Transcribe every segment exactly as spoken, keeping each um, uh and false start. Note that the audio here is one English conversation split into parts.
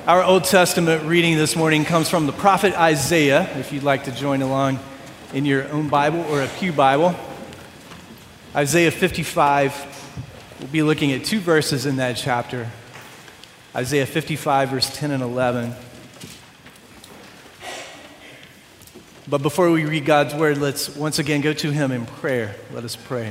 Our Old Testament reading this morning comes from the prophet Isaiah, if you'd like to join along in your own Bible or a pew Bible. Isaiah fifty-five, we'll be looking at two verses in that chapter. Isaiah fifty-five, verse ten and eleven. But before we read God's word, let's once again go to him in prayer. Let us pray.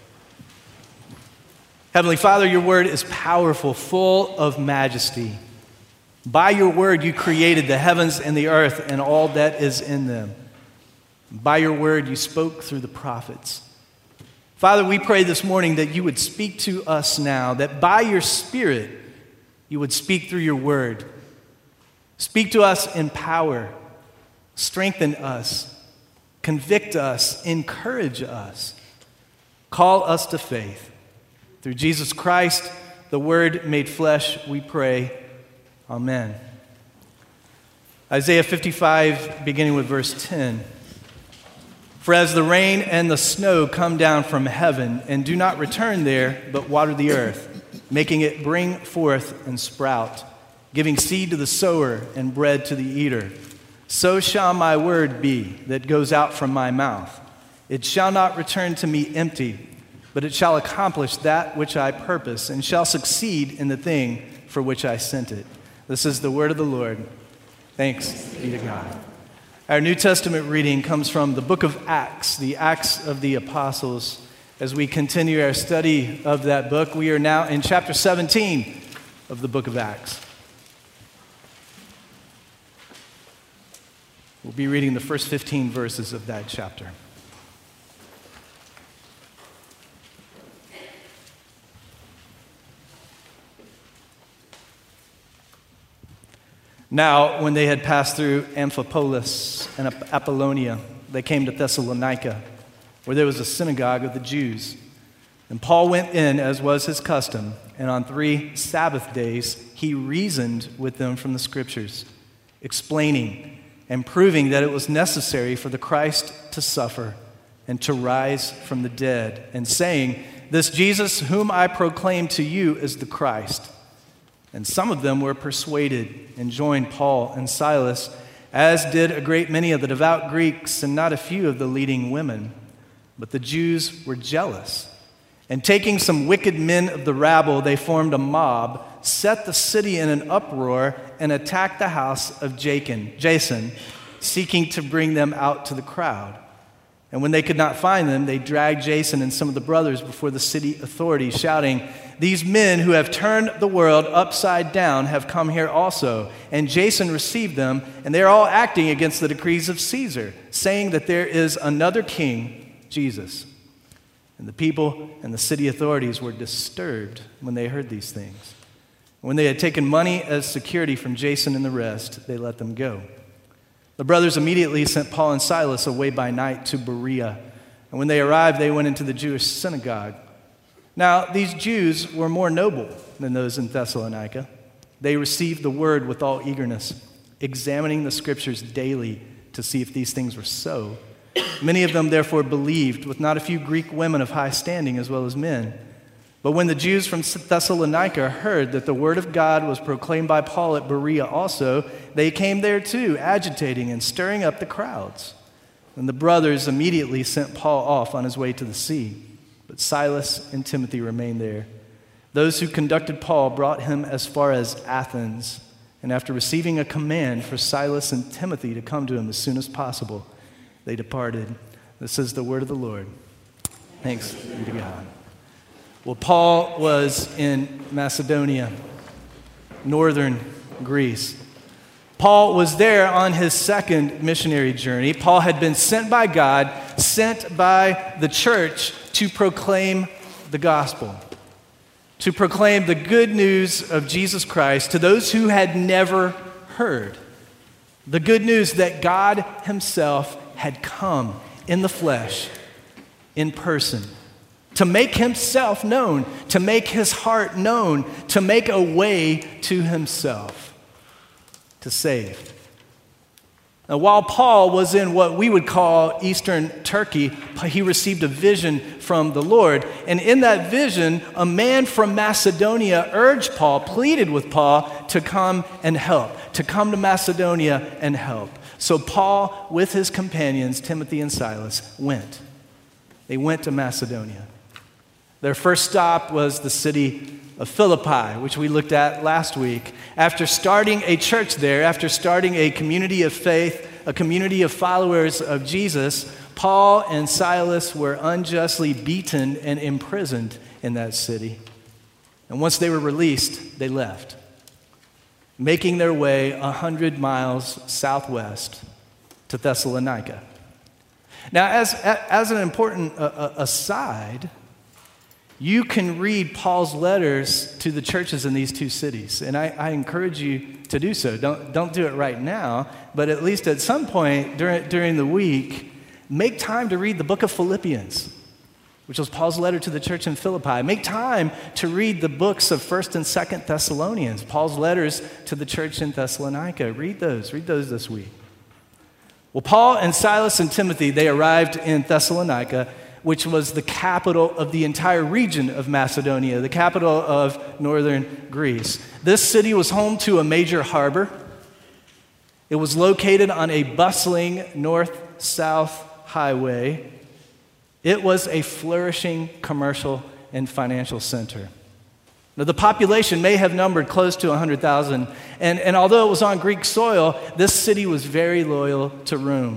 Heavenly Father, your word is powerful, full of majesty. By your word, you created the heavens and the earth and all that is in them. By your word, you spoke through the prophets. Father, we pray this morning that you would speak to us now, that by your Spirit, you would speak through your word. Speak to us in power. Strengthen us. Convict us. Encourage us. Call us to faith. Through Jesus Christ, the Word made flesh, we pray. Amen. Isaiah fifty-five, beginning with verse ten. For as the rain and the snow come down from heaven and do not return there, but water the earth, making it bring forth and sprout, giving seed to the sower and bread to the eater, so shall my word be that goes out from my mouth. It shall not return to me empty, but it shall accomplish that which I purpose, and shall succeed in the thing for which I sent it. This is the word of the Lord. Thanks be to God. Our New Testament reading comes from the book of Acts, the Acts of the Apostles. As we continue our study of that book, we are now in chapter seventeen of the book of Acts. We'll be reading the first fifteen verses of that chapter. Now, when they had passed through Amphipolis and Apollonia, they came to Thessalonica, where there was a synagogue of the Jews. And Paul went in, as was his custom, and on three Sabbath days he reasoned with them from the Scriptures, explaining and proving that it was necessary for the Christ to suffer and to rise from the dead, and saying, "This Jesus whom I proclaim to you is the Christ." And some of them were persuaded and joined Paul and Silas, as did a great many of the devout Greeks and not a few of the leading women. But the Jews were jealous. And taking some wicked men of the rabble, they formed a mob, set the city in an uproar, and attacked the house of Jason, seeking to bring them out to the crowd. And when they could not find them, they dragged Jason and some of the brothers before the city authorities, shouting, "These men who have turned the world upside down have come here also." And Jason received them, and they are all acting against the decrees of Caesar, saying that there is another king, Jesus. And the people and the city authorities were disturbed when they heard these things. When they had taken money as security from Jason and the rest, they let them go. The brothers immediately sent Paul and Silas away by night to Berea. And when they arrived, they went into the Jewish synagogue. Now, these Jews were more noble than those in Thessalonica. They received the word with all eagerness, examining the Scriptures daily to see if these things were so. Many of them therefore believed, with not a few Greek women of high standing as well as men. But when the Jews from Thessalonica heard that the word of God was proclaimed by Paul at Berea also, they came there too, agitating and stirring up the crowds. And the brothers immediately sent Paul off on his way to the sea. But Silas and Timothy remained there. Those who conducted Paul brought him as far as Athens. And after receiving a command for Silas and Timothy to come to him as soon as possible, they departed. This is the word of the Lord. Thanks be to God. Well, Paul was in Macedonia, northern Greece. Paul was there on his second missionary journey. Paul had been sent by God, sent by the church to proclaim the gospel, to proclaim the good news of Jesus Christ to those who had never heard. The good news that God himself had come in the flesh, in person, to make himself known, to make his heart known, to make a way to himself, to save. Now, while Paul was in what we would call Eastern Turkey, he received a vision from the Lord. And in that vision, a man from Macedonia urged Paul, pleaded with Paul to come and help, to come to Macedonia and help. So Paul, with his companions, Timothy and Silas, went. They went to Macedonia. Their first stop was the city of Philippi, which we looked at last week. After starting a church there, after starting a community of faith, a community of followers of Jesus, Paul and Silas were unjustly beaten and imprisoned in that city. And once they were released, they left, making their way a hundred miles southwest to Thessalonica. Now, as, as an important uh, aside, you can read Paul's letters to the churches in these two cities, and I, I encourage you to do so. Don't, don't do it right now, but at least at some point during, during the week, make time to read the book of Philippians, which was Paul's letter to the church in Philippi. Make time to read the books of First and Second Thessalonians, Paul's letters to the church in Thessalonica. Read those. Read those this week. Well, Paul and Silas and Timothy, they arrived in Thessalonica, which was the capital of the entire region of Macedonia, the capital of northern Greece. This city was home to a major harbor. It was located on a bustling north-south highway. It was a flourishing commercial and financial center. Now, the population may have numbered close to one hundred thousand, and, and although it was on Greek soil, this city was very loyal to Rome.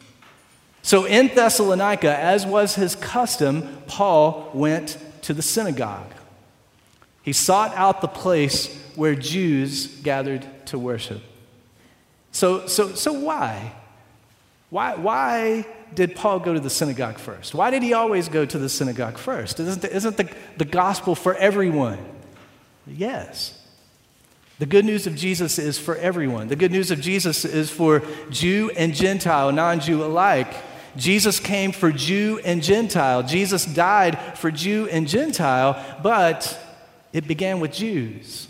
So in Thessalonica, as was his custom, Paul went to the synagogue. He sought out the place where Jews gathered to worship. So, so, so why? Why, why did Paul go to the synagogue first? Why did he always go to the synagogue first? Isn't the, isn't the, the gospel for everyone? Yes. The good news of Jesus is for everyone. The good news of Jesus is for Jew and Gentile, non-Jew alike. Jesus came for Jew and Gentile. Jesus died for Jew and Gentile, but it began with Jews.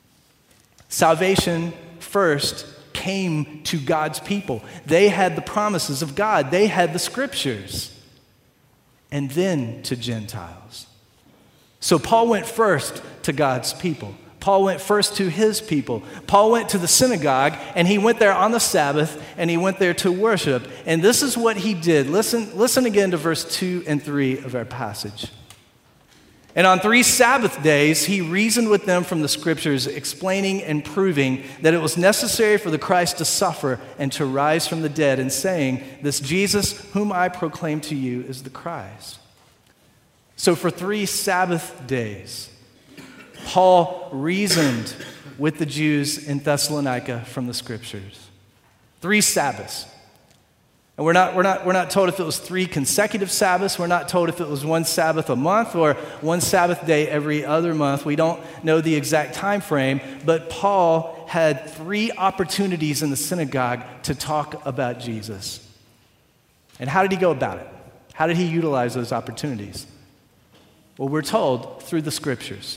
Salvation first came to God's people. They had the promises of God. They had the scriptures. And then to Gentiles. So Paul went first to God's people. Paul went first to his people. Paul went to the synagogue, and he went there on the Sabbath, and he went there to worship. And this is what he did. Listen, listen again to verse two and three of our passage. And on three Sabbath days, he reasoned with them from the scriptures, explaining and proving that it was necessary for the Christ to suffer and to rise from the dead, and saying, "This Jesus whom I proclaim to you is the Christ." So for three Sabbath days, Paul reasoned with the Jews in Thessalonica from the scriptures. Three Sabbaths. And we're not, we're not, we're not told if it was three consecutive Sabbaths. We're not told if it was one Sabbath a month or one Sabbath day every other month. We don't know the exact time frame, but Paul had three opportunities in the synagogue to talk about Jesus. And how did he go about it? How did he utilize those opportunities? Well, we're told through the scriptures.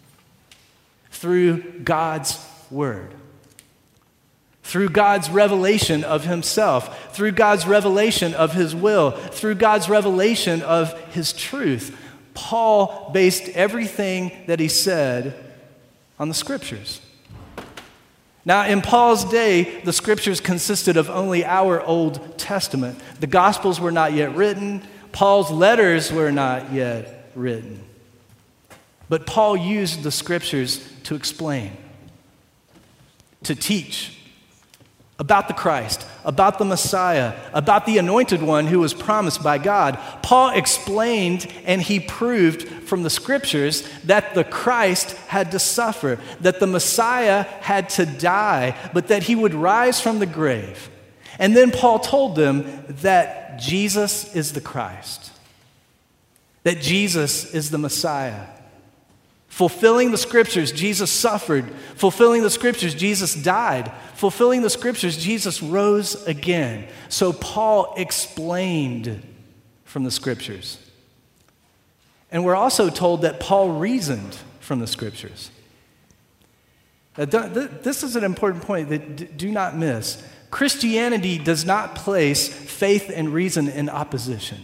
Through God's word, through God's revelation of himself, through God's revelation of his will, through God's revelation of his truth. Paul based everything that he said on the scriptures. Now, in Paul's day, the scriptures consisted of only our Old Testament. The Gospels were not yet written. Paul's letters were not yet written. But Paul used the scriptures to explain, to teach about the Christ, about the Messiah, about the anointed one who was promised by God. Paul explained and he proved from the scriptures that the Christ had to suffer, that the Messiah had to die, but that he would rise from the grave. And then Paul told them that Jesus is the Christ, that Jesus is the Messiah. Fulfilling the scriptures, Jesus suffered. Fulfilling the scriptures, Jesus died. Fulfilling the scriptures, Jesus rose again. So Paul explained from the scriptures. And we're also told that Paul reasoned from the scriptures. Now, this is an important point that do not miss. Christianity does not place faith and reason in opposition.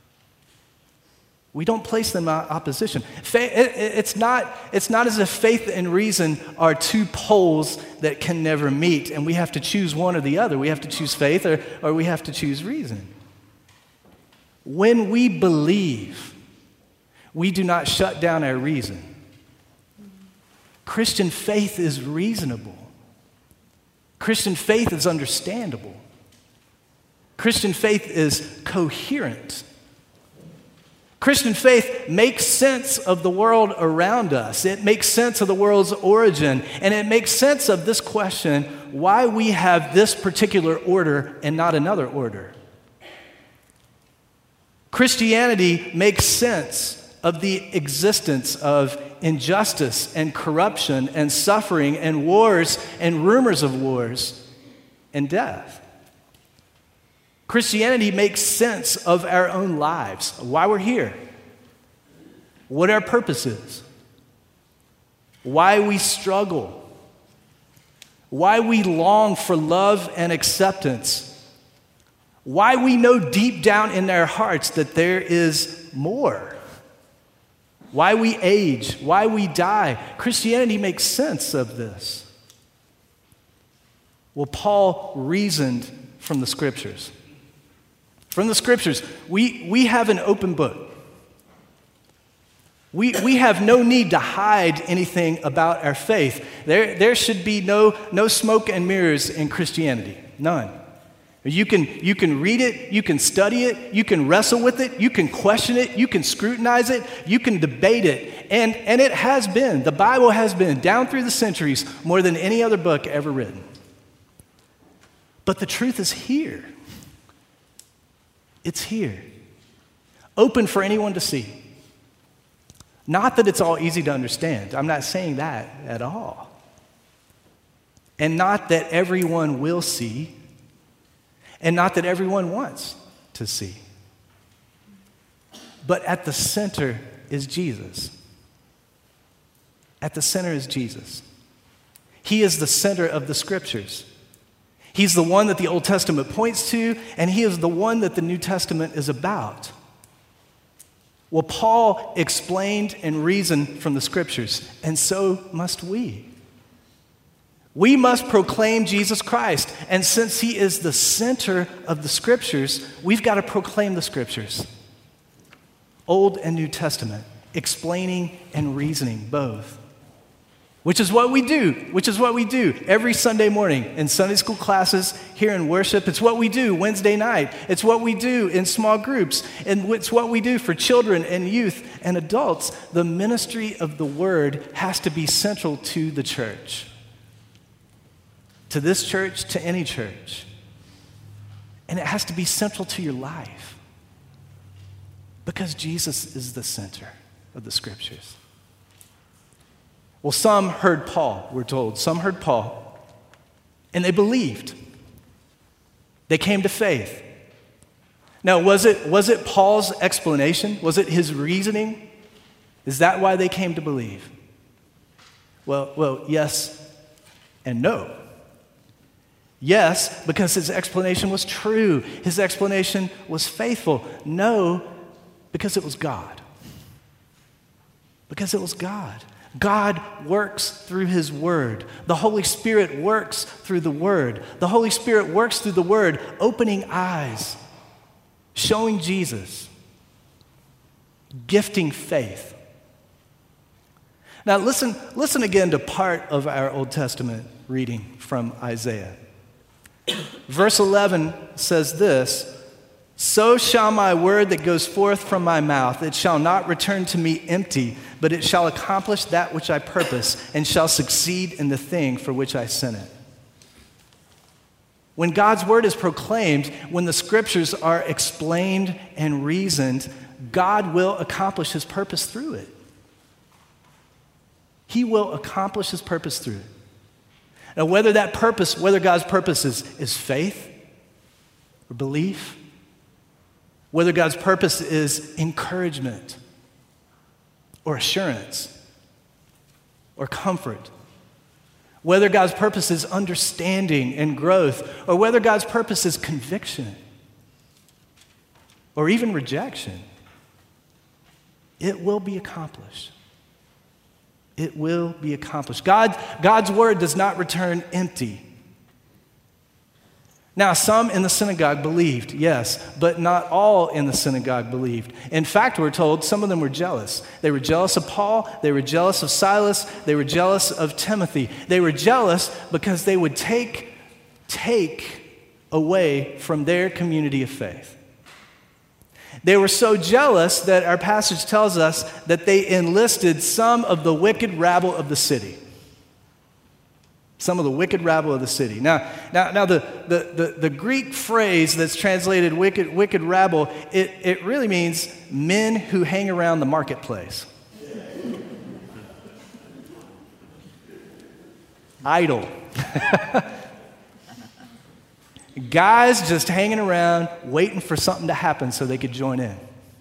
We don't place them in opposition. It's not, it's not as if faith and reason are two poles that can never meet, and we have to choose one or the other. We have to choose faith or, or we have to choose reason. When we believe, we do not shut down our reason. Christian faith is reasonable. Christian faith is understandable. Christian faith is coherent. Christian faith makes sense of the world around us. It makes sense of the world's origin, and it makes sense of this question, why we have this particular order and not another order. Christianity makes sense of the existence of injustice and corruption and suffering and wars and rumors of wars and death. Christianity makes sense of our own lives, why we're here, what our purpose is, why we struggle, why we long for love and acceptance, why we know deep down in our hearts that there is more, why we age, why we die. Christianity makes sense of this. Well, Paul reasoned from the Scriptures. From the Scriptures, we, we have an open book. We, we have no need to hide anything about our faith. There, there should be no, no smoke and mirrors in Christianity, none. You can, you can read it, you can study it, you can wrestle with it, you can question it, you can scrutinize it, you can debate it. And, and it has been, the Bible has been, down through the centuries, more than any other book ever written. But the truth is here. It's here, open for anyone to see. Not that it's all easy to understand. I'm not saying that at all. And not that everyone will see, and not that everyone wants to see. But at the center is Jesus. At the center is Jesus. He is the center of the Scriptures. He's the one that the Old Testament points to, and he is the one that the New Testament is about. Well, Paul explained and reasoned from the Scriptures, and so must we. We must proclaim Jesus Christ, and since he is the center of the Scriptures, we've got to proclaim the Scriptures, Old and New Testament, explaining and reasoning both. Which is what we do, which is what we do every Sunday morning in Sunday school classes, here in worship. It's what we do Wednesday night. It's what we do in small groups. And it's what we do for children and youth and adults. The ministry of the Word has to be central to the church. To this church, to any church. And it has to be central to your life. Because Jesus is the center of the Scriptures. Well, some heard Paul, we're told. Some heard Paul, and they believed. They came to faith. Now, was it, was it Paul's explanation? Was it his reasoning? Is that why they came to believe? Well, well, yes and no. Yes, because his explanation was true. His explanation was faithful. No, because it was God. Because it was God. God works through his word. The Holy Spirit works through the word. The Holy Spirit works through the word, opening eyes, showing Jesus, gifting faith. Now listen, listen again to part of our Old Testament reading from Isaiah. Verse eleven says this, "So shall my word that goes forth from my mouth, it shall not return to me empty, but it shall accomplish that which I purpose, and shall succeed in the thing for which I sent it." When God's word is proclaimed, when the Scriptures are explained and reasoned, God will accomplish his purpose through it. He will accomplish his purpose through it. Now, whether that purpose, whether God's purpose is, is faith or belief, whether God's purpose is encouragement or assurance or comfort whether God's purpose is understanding and growth, or whether God's purpose is conviction or even rejection, it will be accomplished. It will be accomplished. God, God's word does not return empty. Now, some in the synagogue believed, yes, but not all in the synagogue believed. In fact, we're told some of them were jealous. They were jealous of Paul, they were jealous of Silas, they were jealous of Timothy. They were jealous because they would take, take away from their community of faith. They were so jealous that our passage tells us that they enlisted some of the wicked rabble of the city. Some of the wicked rabble of the city. Now, now, now the, the, the, the Greek phrase that's translated wicked, wicked rabble, it, it really means men who hang around the marketplace. Idle. Guys just hanging around, waiting for something to happen so they could join in.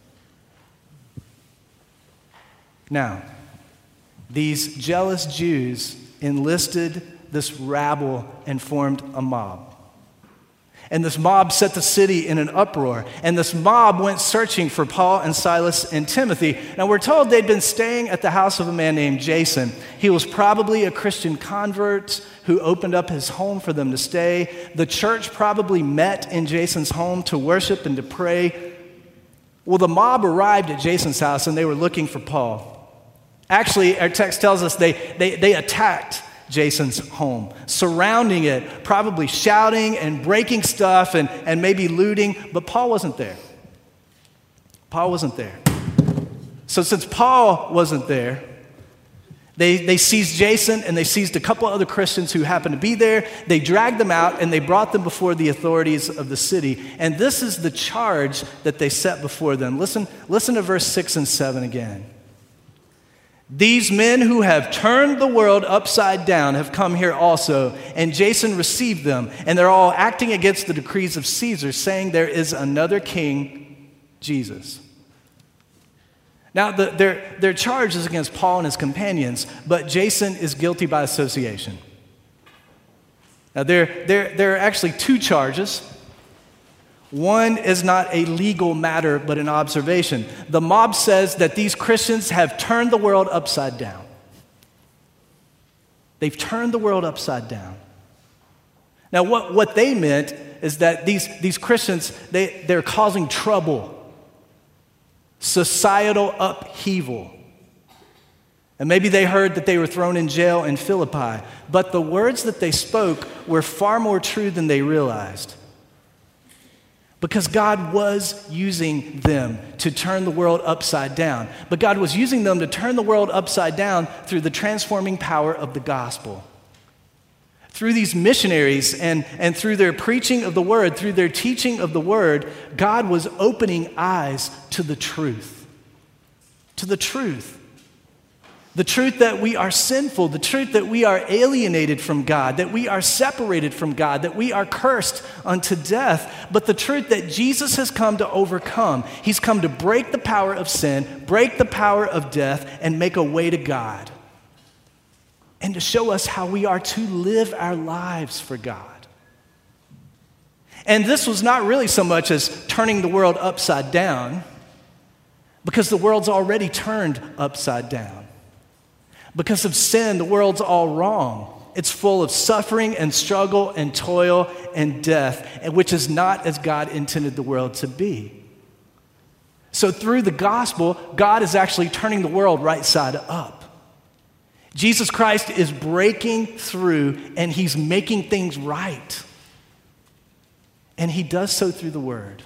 Now, these jealous Jews enlisted this rabble and formed a mob. And this mob set the city in an uproar. And this mob went searching for Paul and Silas and Timothy. Now we're told they'd been staying at the house of a man named Jason. He was probably a Christian convert who opened up his home for them to stay. The church probably met in Jason's home to worship and to pray. Well, the mob arrived at Jason's house and they were looking for Paul. Actually, our text tells us they, they, they attacked Jason's home, surrounding it, probably shouting and breaking stuff and, and maybe looting, but Paul wasn't there. Paul wasn't there. So since Paul wasn't there, they, they seized Jason and they seized a couple other Christians who happened to be there. They dragged them out and they brought them before the authorities of the city. And this is the charge that they set before them. Listen, listen to verse six and seven again. These men who have turned the world upside down have come here also, and Jason received them, and they're all acting against the decrees of Caesar, saying there is another king, Jesus. Now, the, their, their charge is against Paul and his companions, but Jason is guilty by association. Now, there, there, there are actually two charges. One is not a legal matter, but an observation. The mob says that these Christians have turned the world upside down. They've turned the world upside down. Now, what, what they meant is that these, these Christians, they, they're causing trouble, societal upheaval. And maybe they heard that they were thrown in jail in Philippi, but the words that they spoke were far more true than they realized. Because God was using them to turn the world upside down. But God was using them to turn the world upside down through the transforming power of the gospel. Through these missionaries and, and through their preaching of the word, through their teaching of the word, God was opening eyes to the truth. To the truth. The truth that we are sinful, the truth that we are alienated from God, that we are separated from God, that we are cursed unto death, but the truth that Jesus has come to overcome. He's come to break the power of sin, break the power of death, and make a way to God. And to show us how we are to live our lives for God. And this was not really so much as turning the world upside down, because the world's already turned upside down. Because of sin, the world's all wrong. It's full of suffering and struggle and toil and death, which is not as God intended the world to be. So through the gospel, God is actually turning the world right side up. Jesus Christ is breaking through and he's making things right. And he does so through the word.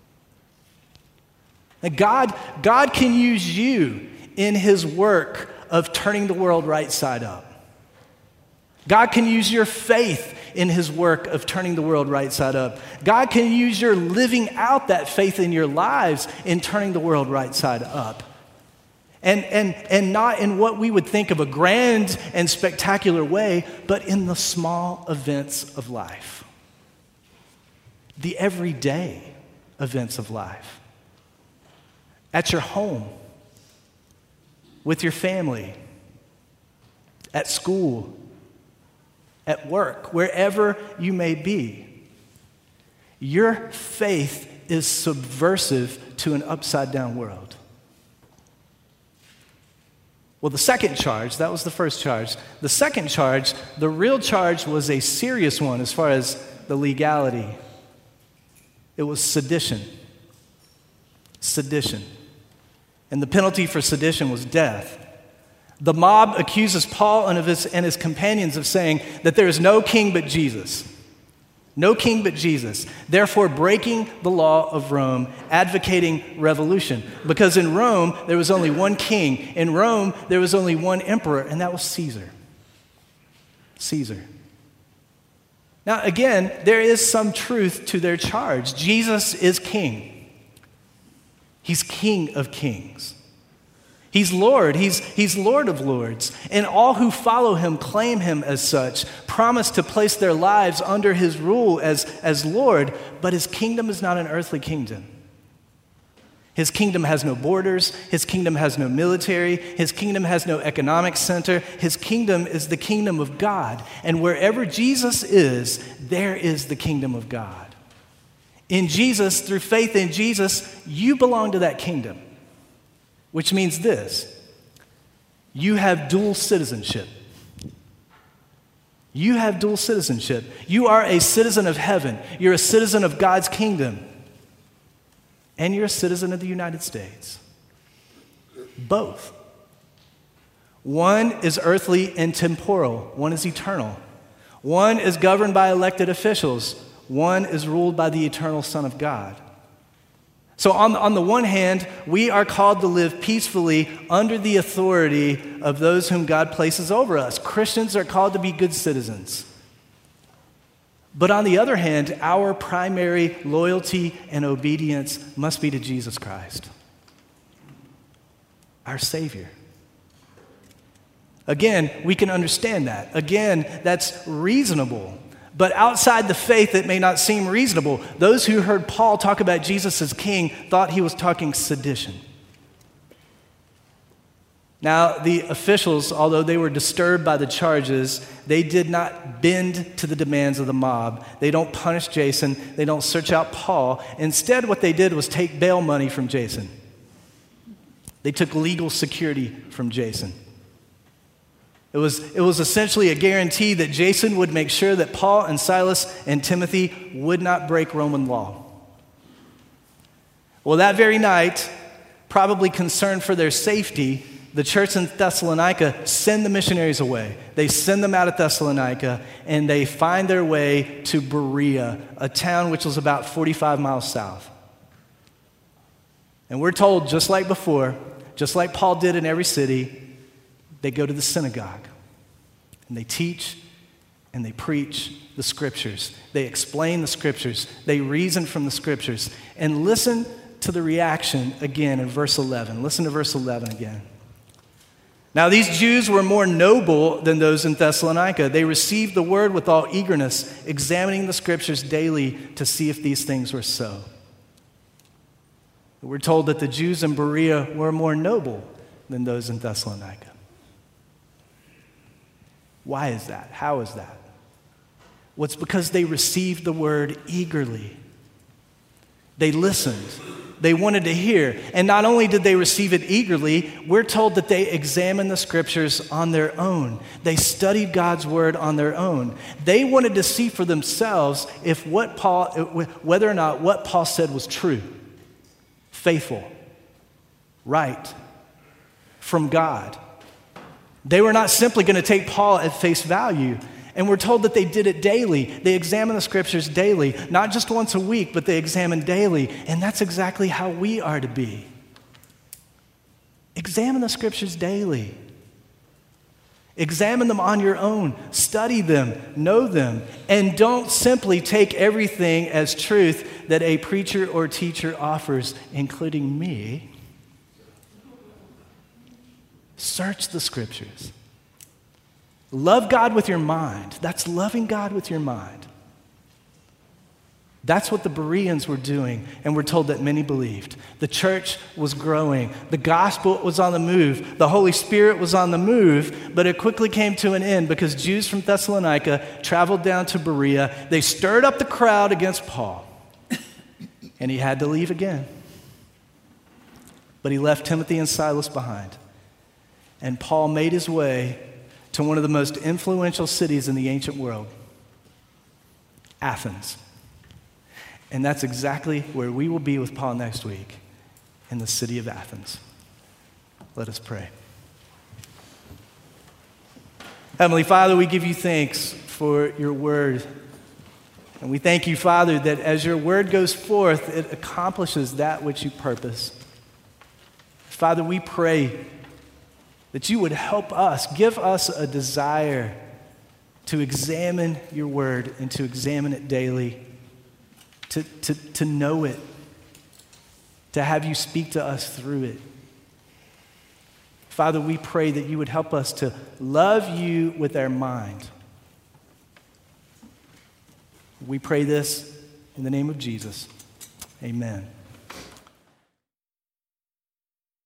Now God, God can use you in his work of turning the world right side up. God can use your faith in his work of turning the world right side up. God can use your living out that faith in your lives in turning the world right side up. And, and, and not in what we would think of a grand and spectacular way, but in the small events of life. The everyday events of life. At your home, with your family, at school, at work, wherever you may be. Your faith is subversive to an upside-down world. Well, the second charge, that was the first charge. The second charge, the real charge was a serious one as far as the legality. It was sedition. Sedition. And the penalty for sedition was death. The mob accuses Paul and, of his, and his companions of saying that there is no king but Jesus. No king but Jesus, therefore breaking the law of Rome, advocating revolution. Because in Rome, there was only one king. In Rome, there was only one emperor, and that was Caesar. Caesar. Now, again, there is some truth to their charge. Jesus is king. He's King of kings. He's Lord. He's, he's Lord of lords. And all who follow him claim him as such, promise to place their lives under his rule as, as Lord, but his kingdom is not an earthly kingdom. His kingdom has no borders. His kingdom has no military. His kingdom has no economic center. His kingdom is the kingdom of God. And wherever Jesus is, there is the kingdom of God. In Jesus, through faith in Jesus, you belong to that kingdom. Which means this: you have dual citizenship. You have dual citizenship. You are a citizen of heaven. You're a citizen of God's kingdom. And you're a citizen of the United States. Both. One is earthly and temporal. One is eternal. One is governed by elected officials. One is ruled by the eternal Son of God. So on, on the one hand, we are called to live peacefully under the authority of those whom God places over us. Christians are called to be good citizens. But on the other hand, our primary loyalty and obedience must be to Jesus Christ, our Savior. Again, we can understand that. Again, that's reasonable. But outside the faith, it may not seem reasonable. Those who heard Paul talk about Jesus as king thought he was talking sedition. Now, the officials, although they were disturbed by the charges, they did not bend to the demands of the mob. They don't punish Jason. They don't search out Paul. Instead, what they did was take bail money from Jason. They took legal security from Jason. It was, it was essentially a guarantee that Jason would make sure that Paul and Silas and Timothy would not break Roman law. Well, that very night, probably concerned for their safety, the church in Thessalonica send the missionaries away. They send them out of Thessalonica, and they find their way to Berea, a town which was about forty-five miles south. And we're told, just like before, just like Paul did in every city, they go to the synagogue, and they teach, and they preach the scriptures. They explain the scriptures. They reason from the scriptures. And listen to the reaction again in verse eleven. Listen to verse eleven again. Now these Jews were more noble than those in Thessalonica. They received the word with all eagerness, examining the scriptures daily to see if these things were so. We're told that the Jews in Berea were more noble than those in Thessalonica. Why is that? How is that? Well, it's because they received the word eagerly. They listened. They wanted to hear. And not only did they receive it eagerly, we're told that they examined the scriptures on their own. They studied God's word on their own. They wanted to see for themselves if what Paul, whether or not what Paul said was true, faithful, right, from God. They were not simply going to take Paul at face value. And we're told that they did it daily. They examined the scriptures daily, not just once a week, but they examined daily. And that's exactly how we are to be. Examine the scriptures daily. Examine them on your own. Study them. Know them. And don't simply take everything as truth that a preacher or teacher offers, including me. Search the scriptures. Love God with your mind. That's loving God with your mind. That's what the Bereans were doing, and we're told that many believed. The church was growing. The gospel was on the move. The Holy Spirit was on the move, but it quickly came to an end because Jews from Thessalonica traveled down to Berea. They stirred up the crowd against Paul, and he had to leave again. But he left Timothy and Silas behind, and Paul made his way to one of the most influential cities in the ancient world, Athens. And that's exactly where we will be with Paul next week, in the city of Athens. Let us pray. Heavenly Father, we give you thanks for your word. And we thank you, Father, that as your word goes forth, it accomplishes that which you purpose. Father, we pray that you would help us, give us a desire to examine your word and to examine it daily. To, to, to know it, to have you speak to us through it. Father, we pray that you would help us to love you with our mind. We pray this in the name of Jesus. Amen.